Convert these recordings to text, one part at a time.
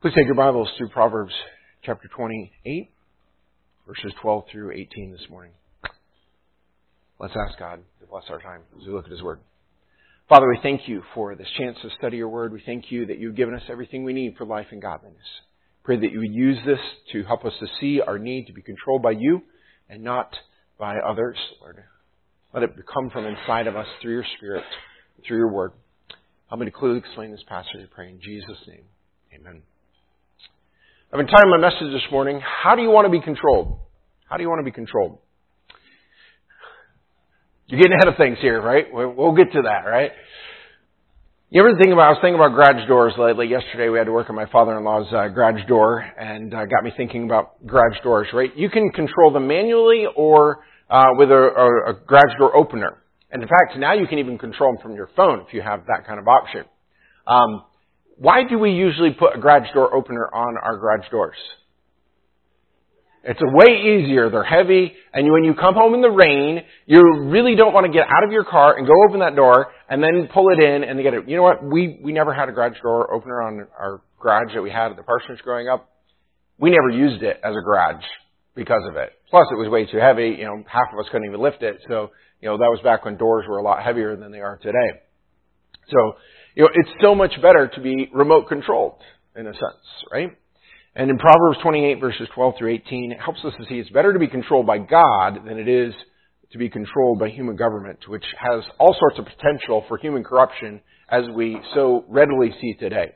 Please take your Bibles to Proverbs chapter 28, verses 12 through 18 this morning. Let's ask God to bless our time as we look at His Word. Father, we thank You for this chance to study Your Word. We thank You that You've given us everything we need for life and godliness. Pray that You would use this to help us to see our need to be controlled by You and not by others, Lord. Let it come from inside of us through Your Spirit, through Your Word. Help me to clearly explain this passage, I pray in Jesus' name. Amen. I've entitled my message this morning, How do you want to be controlled? How do you want to be controlled? You're getting ahead of things here, right? We'll get to that, right? You ever think about, I was thinking about garage doors lately. Yesterday we had to work on my father-in-law's garage door and got me thinking about garage doors, right? You can control them manually or with a garage door opener. And in fact, now you can even control them from your phone if you have that kind of option. Why do we usually put a garage door opener on our garage doors? It's way easier. They're heavy, and when you come home in the rain, you really don't want to get out of your car and go open that door and then pull it in and get it. You know what? We never had a garage door opener on our garage that we had at the parsonage growing up. We never used it as a garage because of it. Plus, it was way too heavy. You know, half of us couldn't even lift it. So, you know, that was back when doors were a lot heavier than they are today. So, you know, it's so much better to be remote controlled in a sense, right? And in Proverbs 28 verses 12 through 18, it helps us to see it's better to be controlled by God than it is to be controlled by human government, which has all sorts of potential for human corruption as we so readily see today.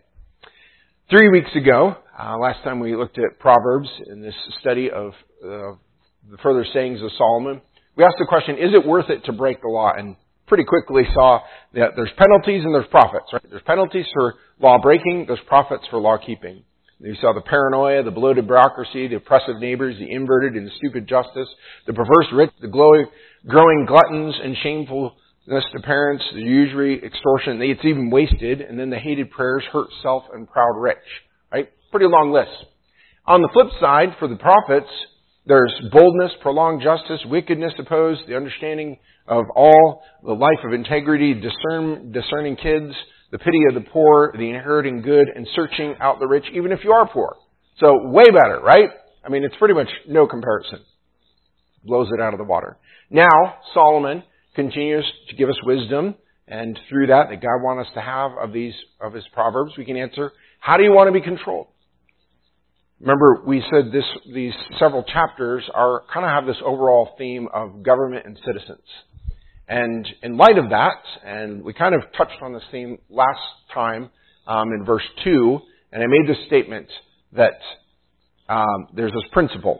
3 weeks ago, last time we looked at Proverbs in this study of the further sayings of Solomon, we asked the question, is it worth it to break the law? And pretty quickly saw that there's penalties and there's profits, right? There's penalties for law breaking, there's profits for law keeping. You saw the paranoia, the bloated bureaucracy, the oppressive neighbors, the inverted and the stupid justice, the perverse rich, the growing gluttons and shamefulness to parents, the usury, extortion, it's even wasted, and then the hated prayers, hurt self, and proud rich, right? Pretty long list. On the flip side, for the prophets, there's boldness, prolonged justice, wickedness opposed, the understanding of all, the life of integrity, discerning kids, the pity of the poor, the inheriting good, and searching out the rich, even if you are poor. So way better, right? I mean, it's pretty much no comparison. Blows it out of the water. Now, Solomon continues to give us wisdom, and through that God wants us to have of his Proverbs, we can answer, how do you want to be controlled? Remember, we said these several chapters kind of have this overall theme of government and citizens. And in light of that, and we kind of touched on this theme last time in verse 2, and I made this statement that there's this principle.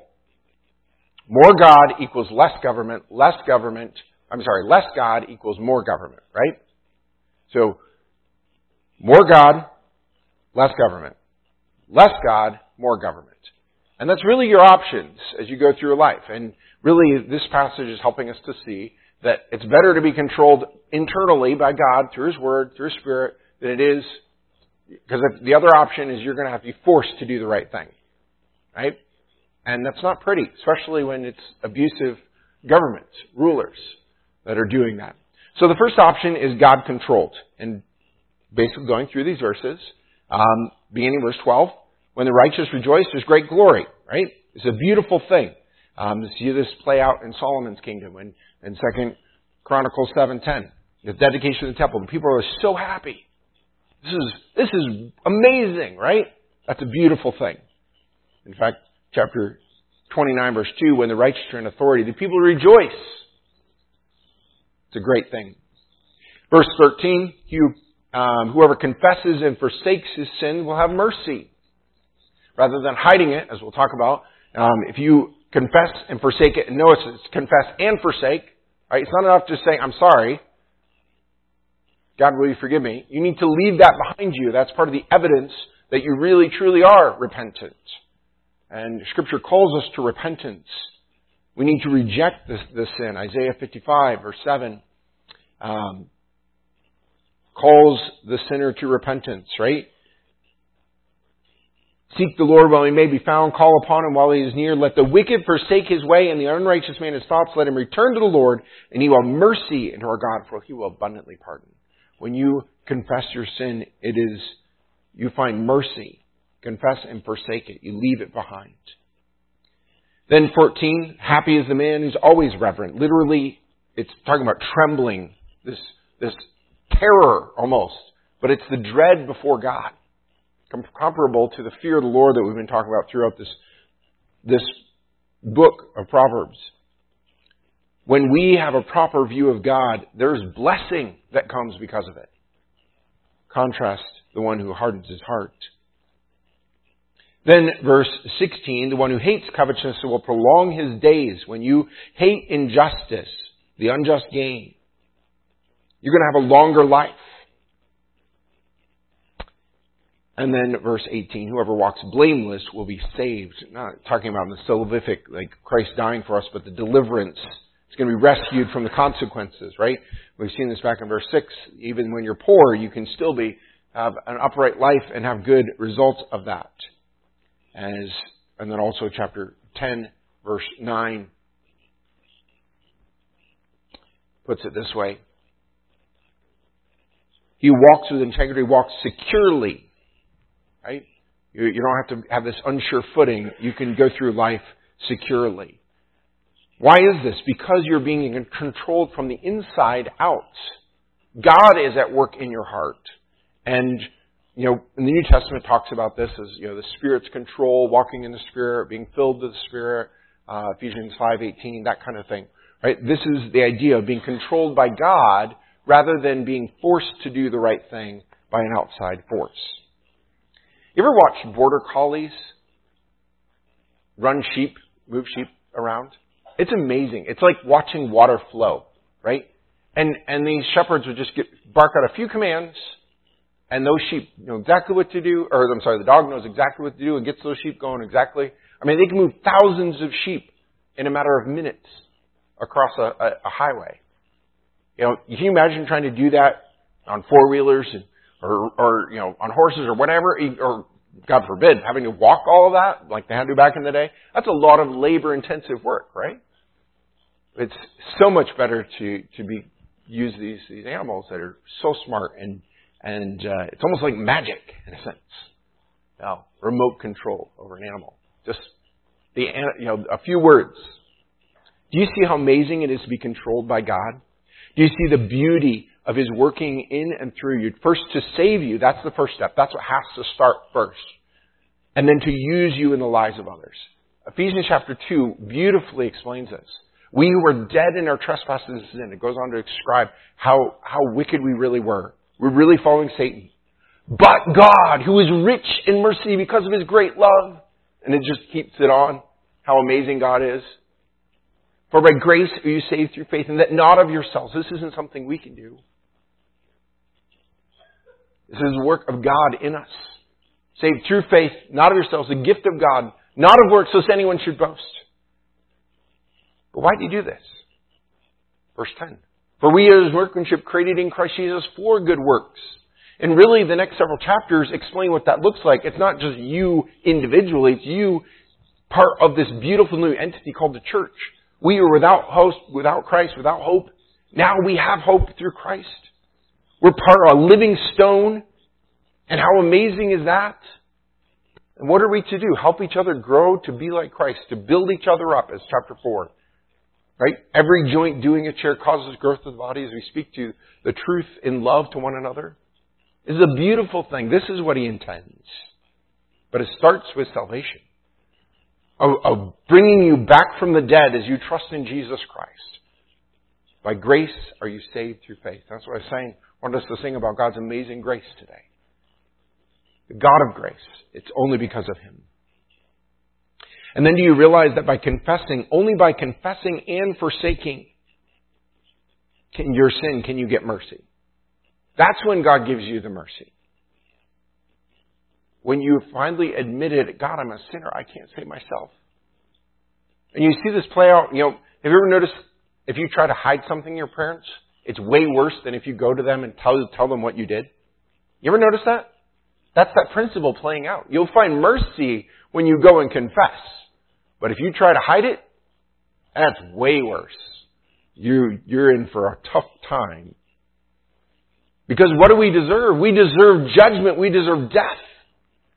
More God equals less government, less God equals more government, right? So, more God, less government. Less God, more government. And that's really your options as you go through your life. And really, this passage is helping us to see that it's better to be controlled internally by God through His Word, through His Spirit, than it is, because the other option is you're going to have to be forced to do the right thing, right? And that's not pretty, especially when it's abusive governments, rulers that are doing that. So the first option is God-controlled. And basically going through these verses, beginning verse 12, when the righteous rejoice, there's great glory, right? It's a beautiful thing. To see this play out in Solomon's kingdom and in 2 Chronicles 7:10, the dedication of the temple. The people are so happy. This is amazing, right? That's a beautiful thing. In fact, chapter 29, verse 2, when the righteous are in authority, the people rejoice. It's a great thing. Verse 13, whoever confesses and forsakes his sin will have mercy. Rather than hiding it, as we'll talk about, if you confess and forsake it, and notice it's confess and forsake, right? It's not enough to say, I'm sorry. God, will you forgive me? You need to leave that behind you. That's part of the evidence that you really, truly are repentant. And Scripture calls us to repentance. We need to reject the sin. Isaiah 55, verse 7, calls the sinner to repentance, right? Seek the Lord while He may be found. Call upon Him while He is near. Let the wicked forsake his way and the unrighteous man his thoughts. Let him return to the Lord, and He will have mercy into our God, for He will abundantly pardon. When you confess your sin, you find mercy Confess and forsake it. You leave it behind. Then 14, happy is the man who's always reverent. Literally, it's talking about trembling, this terror almost. But it's the dread before God. Comparable to the fear of the Lord that we've been talking about throughout this book of Proverbs. When we have a proper view of God, there's blessing that comes because of it. Contrast the one who hardens his heart. Then verse 16, the one who hates covetousness will prolong his days. When you hate injustice, the unjust gain, you're going to have a longer life. And then verse 18, whoever walks blameless will be saved. Not talking about the salvific, like Christ dying for us, but the deliverance. It's going to be rescued from the consequences, right? We've seen this back in verse 6. Even when you're poor, you can still have an upright life and have good results of that. And then also chapter 10, verse 9 puts it this way. He walks with integrity, walks securely. Right? You don't have to have this unsure footing. You can go through life securely. Why is this? Because you're being controlled from the inside out. God is at work in your heart. And, in the New Testament talks about this as, the Spirit's control, walking in the Spirit, being filled with the Spirit, Ephesians 5:18, that kind of thing. Right? This is the idea of being controlled by God rather than being forced to do the right thing by an outside force. You ever watch border collies run sheep, move sheep around? It's amazing. It's like watching water flow, right? And these shepherds would just bark out a few commands, and those sheep know exactly what to do, the dog knows exactly what to do and gets those sheep going exactly. They can move thousands of sheep in a matter of minutes across a highway. Can you imagine trying to do that on four-wheelers or on horses or whatever, or God forbid, having to walk all of that like they had to back in the day? That's a lot of labor-intensive work, right? It's so much better to use these animals that are so smart and it's almost like magic in a sense. Remote control over an animal. Just a few words. Do you see how amazing it is to be controlled by God? Do you see the beauty of His working in and through you? First, to save you, that's the first step. That's what has to start first. And then to use you in the lives of others. Ephesians chapter 2 beautifully explains this. We who were dead in our trespasses and sin. It goes on to describe how wicked we really were. We're really following Satan. But God, who is rich in mercy because of His great love. And it just keeps it on. How amazing God is. For by grace are you saved through faith, and that not of yourselves. This isn't something we can do. This is the work of God in us. Saved through faith, not of yourselves, the gift of God, not of works, lest anyone should boast. But why do you do this? Verse 10. For we are His workmanship created in Christ Jesus for good works. And really the next several chapters explain what that looks like. It's not just you individually, it's you part of this beautiful new entity called the church. We were without host, without Christ, without hope. Now we have hope through Christ. We're part of a living stone. And how amazing is that? And what are we to do? Help each other grow to be like Christ, to build each other up, as chapter 4. Right? Every joint doing its share causes growth of the body as we speak to the truth in love to one another. This is a beautiful thing. This is what He intends. But it starts with salvation. Of bringing you back from the dead as you trust in Jesus Christ. By grace are you saved through faith. That's what I wanted us to sing about God's amazing grace today. The God of grace. It's only because of Him. And then do you realize that only by confessing and forsaking your sin can you get mercy? That's when God gives you the mercy. When you finally admitted, God, I'm a sinner, I can't save myself. And you see this play out, have you ever noticed if you try to hide something from your parents, it's way worse than if you go to them and tell them what you did? You ever notice that? That's that principle playing out. You'll find mercy when you go and confess. But if you try to hide it, that's way worse. You're in for a tough time. Because what do we deserve? We deserve judgment. We deserve death.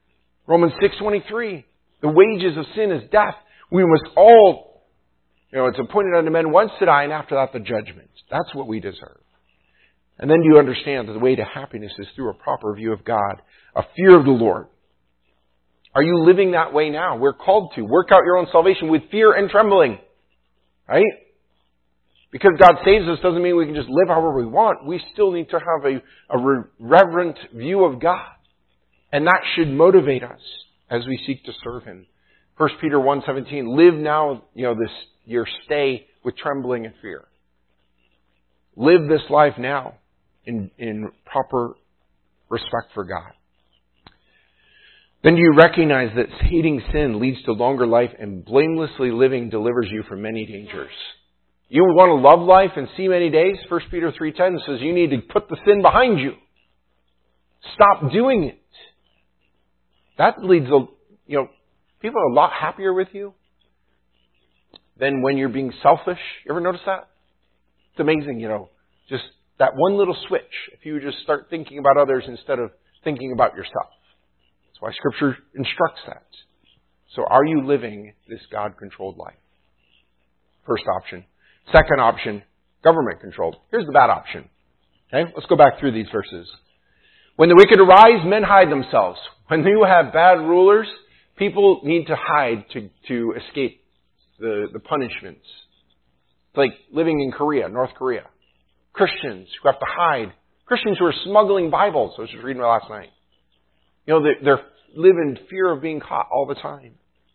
Romans 6:23. The wages of sin is death. We must all, it's appointed unto men once to die, and after that the judgment. That's what we deserve. And then do you understand that the way to happiness is through a proper view of God, a fear of the Lord? Are you living that way now? We're called to work out your own salvation with fear and trembling. Right? Because God saves us doesn't mean we can just live however we want. We still need to have a reverent view of God. And that should motivate us as we seek to serve Him. 1 Peter 1:17, live now, your stay with trembling and fear. Live this life now in proper respect for God. Then do you recognize that hating sin leads to longer life, and blamelessly living delivers you from many dangers? You want to love life and see many days? 1 Peter 3:10 says you need to put the sin behind you. Stop doing it. That leads people are a lot happier with you than when you're being selfish. You ever notice that? It's amazing, just that one little switch. If you just start thinking about others instead of thinking about yourself. That's why Scripture instructs that. So are you living this God-controlled life? First option. Second option, government-controlled. Here's the bad option. Okay, let's go back through these verses. When the wicked arise, men hide themselves. When you have bad rulers, people need to hide to escape the punishments. It's like living in Korea, North Korea. Christians who have to hide. Christians who are smuggling Bibles. I was just reading last night. They live in fear of being caught all the time.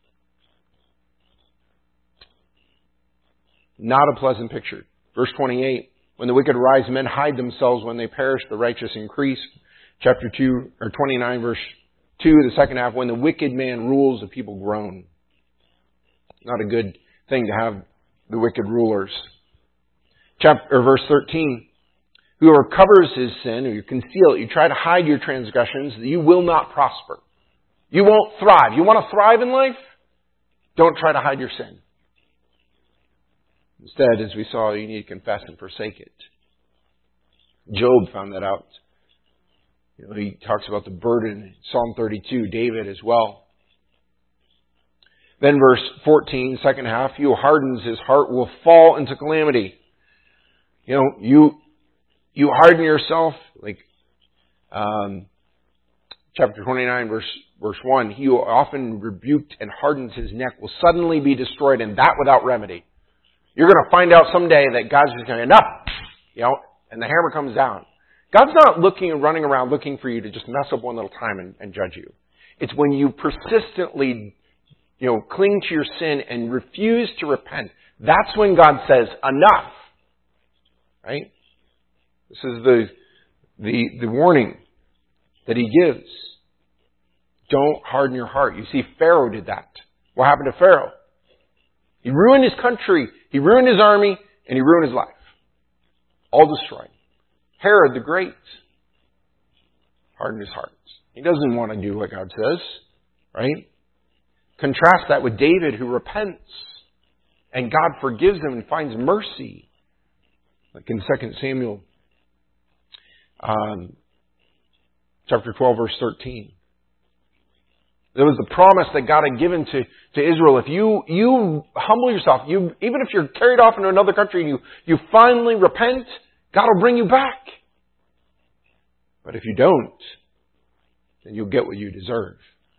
Not a pleasant picture. Verse 28. When the wicked arise, men hide themselves. When they perish, the righteous increase. Chapter 2, or 29, verse 2, the second half. When the wicked man rules, the people groan. Not a good thing to have the wicked rulers. Verse 13. Whoever covers his sin, or you conceal it, you try to hide your transgressions, you will not prosper. You won't thrive. You want to thrive in life? Don't try to hide your sin. Instead, as we saw, you need to confess and forsake it. Job found that out. He talks about the burden in Psalm 32, David as well. Then verse 14, second half, he who hardens his heart will fall into calamity. You harden yourself, like chapter 29, verse 1, he who often rebuked and hardens his neck will suddenly be destroyed, and that without remedy. You're going to find out someday that God's just going, enough, and the hammer comes down. God's not running around looking for you to just mess up one little time and judge you. It's when you persistently, cling to your sin and refuse to repent. That's when God says, enough. Right? This is the warning that He gives. Don't harden your heart. You see, Pharaoh did that. What happened to Pharaoh? He ruined his country, he ruined his army, and he ruined his life. All destroyed. Herod the Great hardened his heart. He doesn't want to do what God says, right? Contrast that with David, who repents, and God forgives him and finds mercy. Like in 2 Samuel chapter 12, verse 13. There was the promise that God had given to Israel. If you humble yourself, even if you're carried off into another country and you finally repent, God will bring you back. But if you don't, then you'll get what you deserve.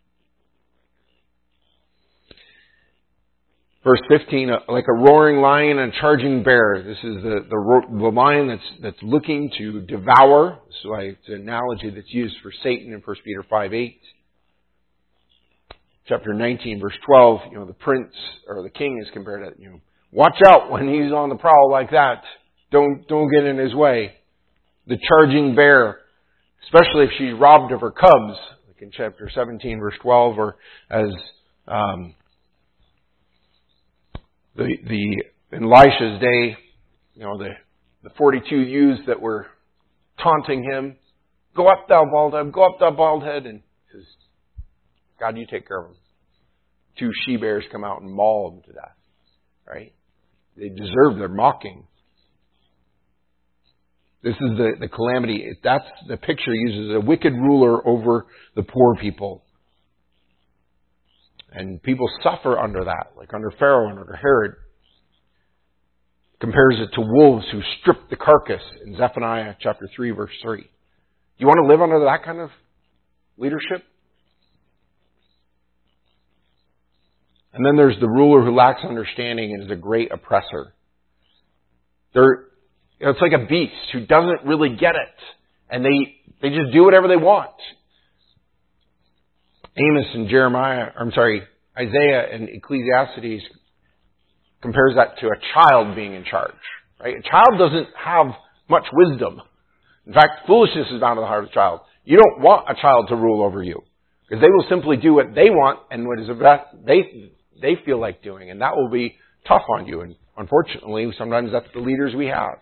Verse 15, like a roaring lion and a charging bear. This is the lion that's looking to devour. This is why it's an analogy that's used for Satan in 1 Peter 5:8. Chapter 19, verse 12, the prince or the king is compared to, watch out when he's on the prowl like that. Don't get in his way. The charging bear, especially if she's robbed of her cubs, like in chapter 17, verse 12, or as in Elisha's day, the 42 youths that were taunting him, go up thou bald head, and he says, God, you take care of them. 2 she-bears come out and maul them to death. Right? They deserve their mocking. This is the calamity. That's the picture he uses. A wicked ruler over the poor people. And people suffer under that, like under Pharaoh and under Herod. Compares it to wolves who strip the carcass in Zephaniah chapter 3, verse 3. Do you want to live under that kind of leadership? And then there's the ruler who lacks understanding and is a great oppressor. It's like a beast who doesn't really get it. And they just do whatever they want. Isaiah and Ecclesiastes compares that to a child being in charge. Right? A child doesn't have much wisdom. In fact, foolishness is bound to the heart of a child. You don't want a child to rule over you. Because they will simply do what they want and what is they feel like doing. And that will be tough on you. And unfortunately, sometimes that's the leaders we have.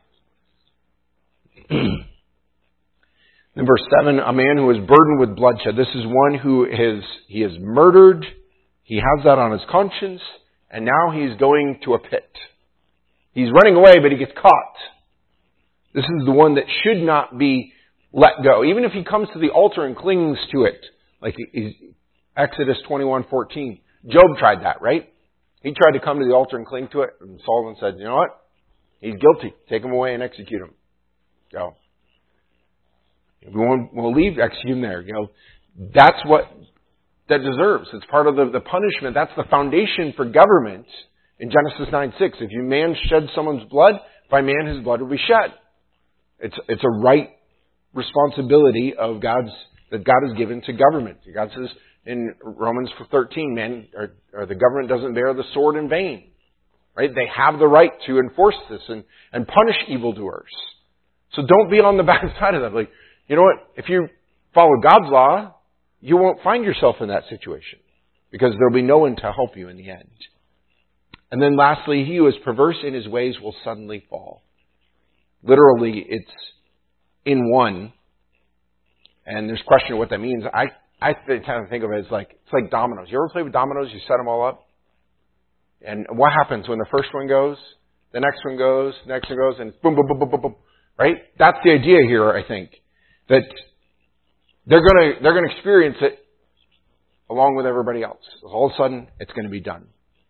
In verse 7, a man who is burdened with bloodshed. This is one who he is murdered. He has that on his conscience. And now he's going to a pit. He's running away, but he gets caught. This is the one that should not be let go. Even if he comes to the altar and clings to it. Like Exodus 21:14. Job tried that, right? He tried to come to the altar and cling to it. And Solomon said, you know what? He's guilty. Take him away and execute him. Go. If we won't leave, execute him there. That's what that deserves. It's part of the punishment. That's the foundation for government in Genesis 9:6. If man sheds someone's blood, by man his blood will be shed. It's a right responsibility of that God has given to government. God says in Romans 13, the government doesn't bear the sword in vain. Right? They have the right to enforce this and punish evildoers. So don't be on the bad side of that. Like, you know what? If you follow God's law, you won't find yourself in that situation because there'll be no one to help you in the end. And then lastly, he who is perverse in his ways will suddenly fall. Literally, it's in one. And there's a question of what that means. I kind of think of it as it's like dominoes. You ever play with dominoes? You set them all up. And what happens when the first one goes, the next one goes, the next one goes, and boom, boom, boom, boom, boom, boom. Right? That's the idea here, I think. That they're going to experience it along with everybody else. All of a sudden, it's going to be done.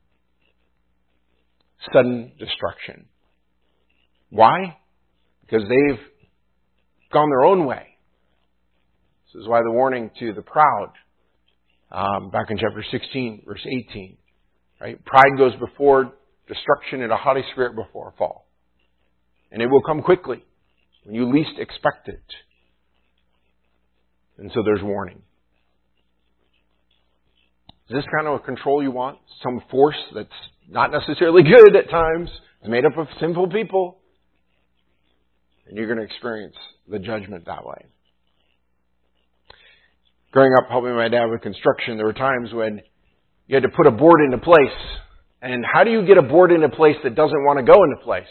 Sudden destruction. Why? Because they've gone their own way. This is why the warning to the proud, back in chapter 16, verse 18. Right? Pride goes before destruction and a haughty spirit before a fall. And it will come quickly when you least expect it. And so there's warning. Is this kind of a control you want? Some force that's not necessarily good at times, is made up of sinful people. And you're going to experience the judgment that way. Growing up, helping my dad with construction, there were times when you had to put a board into place. And how do you get a board into place that doesn't want to go into place?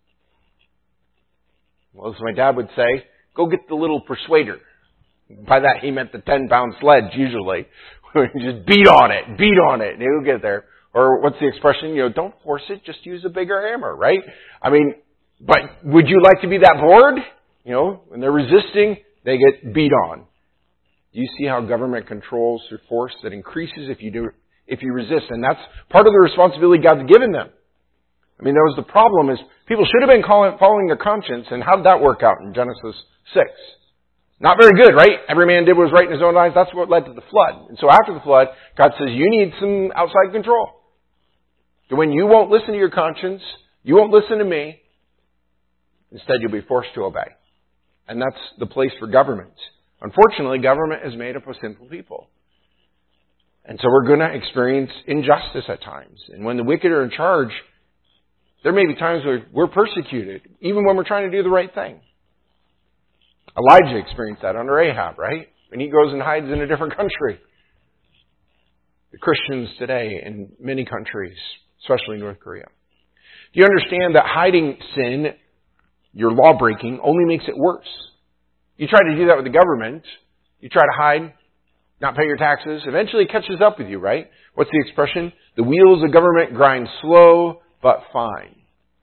Well, as my dad would say, go get the little persuader. By that, he meant the 10-pound sledge, usually. Just beat on it, and he'll get there. Or what's the expression? Don't force it, just use a bigger hammer, right? But would you like to be that board? When they're resisting, they get beat on. Do you see how government controls through force that increases if you resist? And that's part of the responsibility God's given them. That was the problem is people should have been following their conscience. And how did that work out in Genesis 6? Not very good, right? Every man did what was right in his own eyes. That's what led to the flood. And so after the flood, God says, you need some outside control. So when you won't listen to your conscience, you won't listen to me, instead you'll be forced to obey. And that's the place for government. Unfortunately, government is made up of sinful people. And so we're going to experience injustice at times. And when the wicked are in charge, there may be times where we're persecuted, even when we're trying to do the right thing. Elijah experienced that under Ahab, right? When he goes and hides in a different country. The Christians today in many countries, especially North Korea. Do you understand that hiding sin, your law breaking, only makes it worse? You try to do that with the government. You try to hide, not pay your taxes. Eventually it catches up with you, right? What's the expression? The wheels of government grind slow but fine.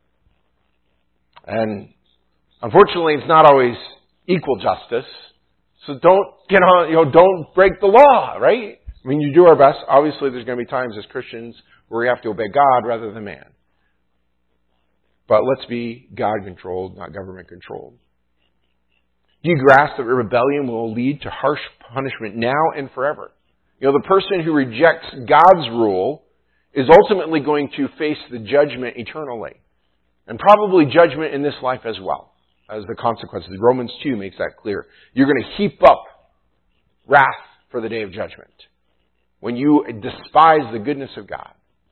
And unfortunately, it's not always equal justice. So don't don't break the law, right? I mean, you do our best. Obviously, there's going to be times as Christians where we have to obey God rather than man. But let's be God-controlled, not government-controlled. Do you grasp that rebellion will lead to harsh punishment now and forever? You know, the person who rejects God's rule is ultimately going to face the judgment eternally. And probably judgment in this life as well, as the consequences. Romans 2 makes that clear. You're going to heap up wrath for the day of judgment when you despise the goodness of God.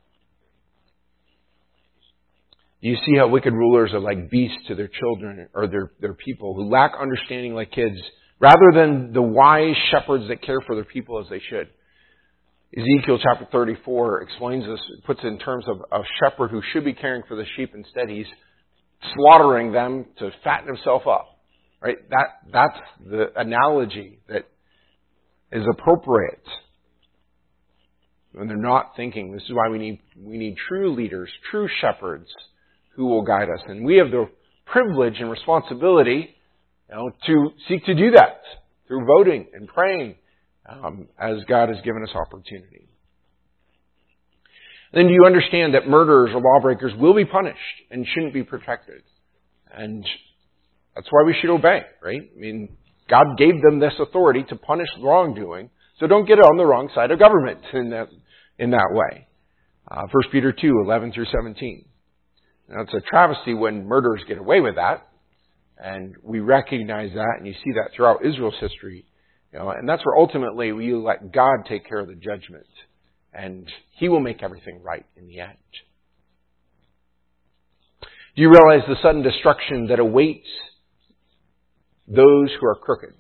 You see how wicked rulers are like beasts to their children or their people who lack understanding like kids, rather than the wise shepherds that care for their people as they should. Ezekiel chapter 34 explains this, puts it in terms of a shepherd who should be caring for the sheep. Instead, he's slaughtering them to fatten himself up. Right? That's the analogy that is appropriate when they're not thinking. This is why we need true leaders, true shepherds who will guide us. And we have the privilege and responsibility, to seek to do that through voting and praying as God has given us opportunity. Then do you understand that murderers or lawbreakers will be punished and shouldn't be protected? And that's why we should obey, right? I mean, God gave them this authority to punish wrongdoing, so don't get on the wrong side of government in that way. 1 Peter 2, 11 through 17. Now, it's a travesty when murderers get away with that, and we recognize that, and you see that throughout Israel's history. And that's where ultimately we let God take care of the judgment, and He will make everything right in the end. Do you realize the sudden destruction that awaits those who are crooked?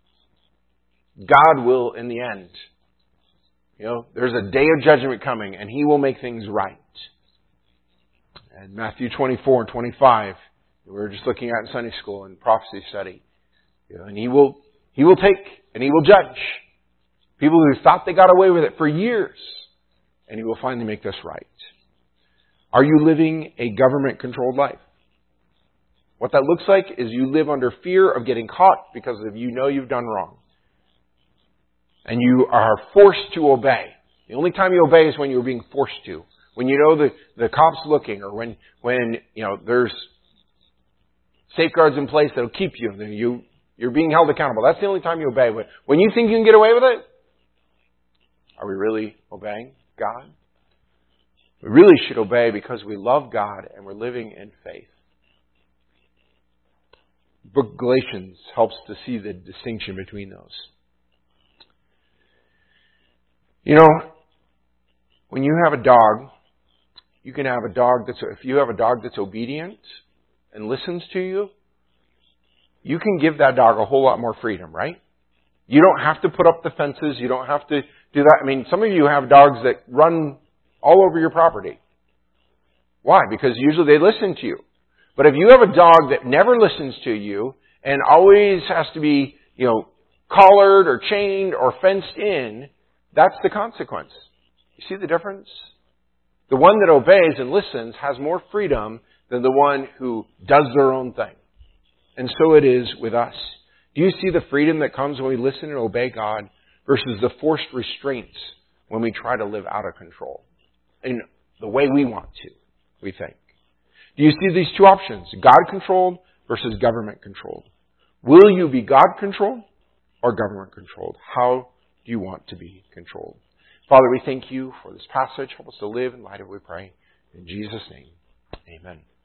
God will, in the end, there's a day of judgment coming, and He will make things right. And Matthew 24 and 25, we were just looking at in Sunday school and prophecy study. And He will take and He will judge people who thought they got away with it for years, and He will finally make this right. Are you living a government-controlled life? What that looks like is you live under fear of getting caught because you've done wrong. And you are forced to obey. The only time you obey is when you're being forced to. When you know the cop's looking, or when there's safeguards in place that'll keep you. You're being held accountable. That's the only time you obey. When you think you can get away with it, are we really obeying God? We really should obey because we love God and we're living in faith. The book of Galatians helps to see the distinction between those. When you have a dog, you can have a dog if you have a dog that's obedient and listens to you, you can give that dog a whole lot more freedom, right? You don't have to put up the fences. You don't have to do that. I mean, some of you have dogs that run all over your property. Why? Because usually they listen to you. But if you have a dog that never listens to you and always has to be, collared or chained or fenced in, that's the consequence. You see the difference? The one that obeys and listens has more freedom than the one who does their own thing. And so it is with us. Do you see the freedom that comes when we listen and obey God versus the forced restraints when we try to live out of control in the way we want to, we think? Do you see these two options, God-controlled versus government-controlled? Will you be God-controlled or government-controlled? How do you want to be controlled? Father, we thank You for this passage. Help us to live in light of it, we pray. In Jesus' name, amen.